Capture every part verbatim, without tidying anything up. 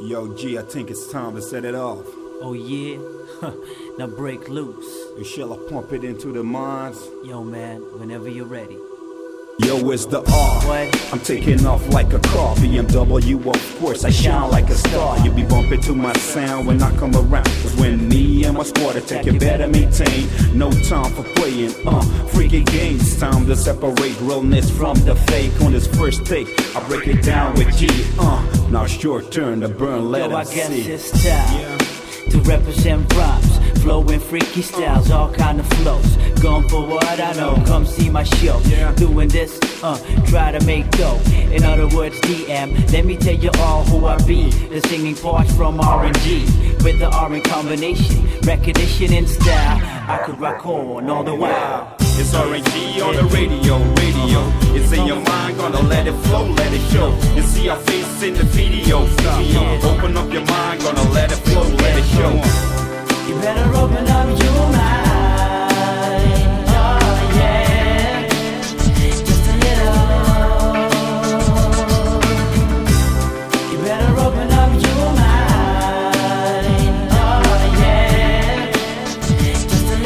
Yo, G, I think it's time to set it off. Oh yeah? Now break loose. And shall I pump it into the minds? Yo man, whenever you're ready. Yo, it's the R. What? I'm taking off like a car. B M W, of course, I shine like a star. You be bumping to my sound when I come around. Cause when me and my squad attack, you better maintain. No time for playing, uh, freaky games. Time to separate realness from the fake. On this first take, I break it down with G, uh. Now it's your turn to burn, let Yo, I us guess see. it's time yeah. to represent rhymes. Flowing freaky styles, all kind of flows. Going for what I know, come see my show. Yeah. Doing this, uh, try to make dough. In other words, D M, let me tell you all who I be. The singing parts from R and G. With the R in combination, recognition and style. I could rock on all the while. It's R and G on the radio, radio. It's in your mind, gonna let it flow, let it show. You see our face in the video. Yeah. Open up your mind, gonna let it flow, let it show. You better open up your mind, oh yeah, just a little. You better open up your mind, oh yeah, just a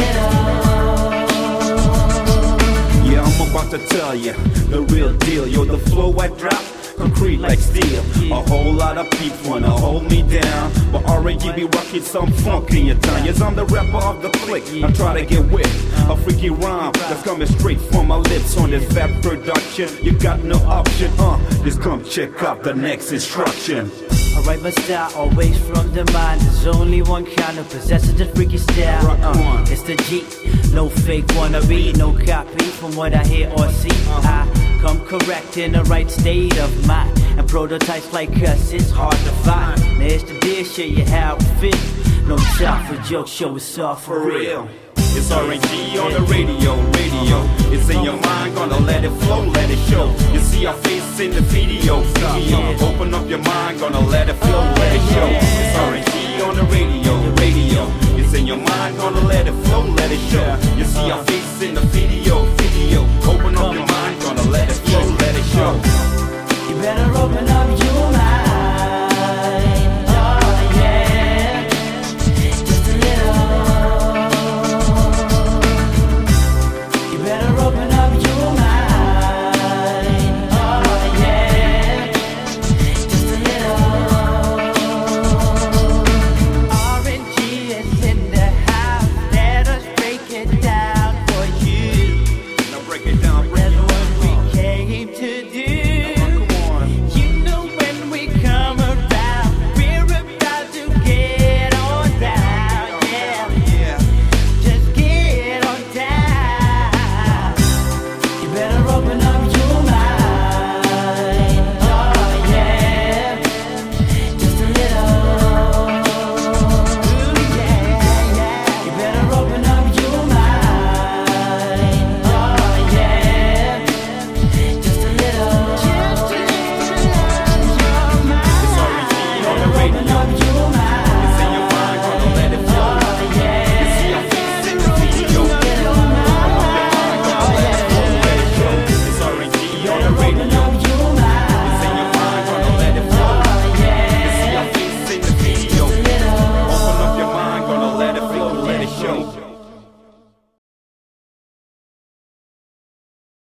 little. Yeah, I'm about to tell you the real deal. Yo, the flow I drop, concrete like steel. A whole lot of people wanna hold me down, but R and G be rocking some funk in your town. Yes, I'm the rapper of the clique. I try to get with a freaky rhyme that's coming straight from my lips on this fat production. You got no option, uh. Just come check out the next instruction. I write my style always from the mind. There's only one kind of possesses the freaky style. Uh, it's the G, no fake wannabe, no copy from what I hear or see. I come correct in the right state of mind, and prototypes like us it's hard to find. Now it's the deal, show you how it feel. No time for jokes, show it's all for real. It's R and G on the radio, radio. It's in your mind, gonna let it flow, let it show. You see our face in the video. Yeah. Open up your mind, gonna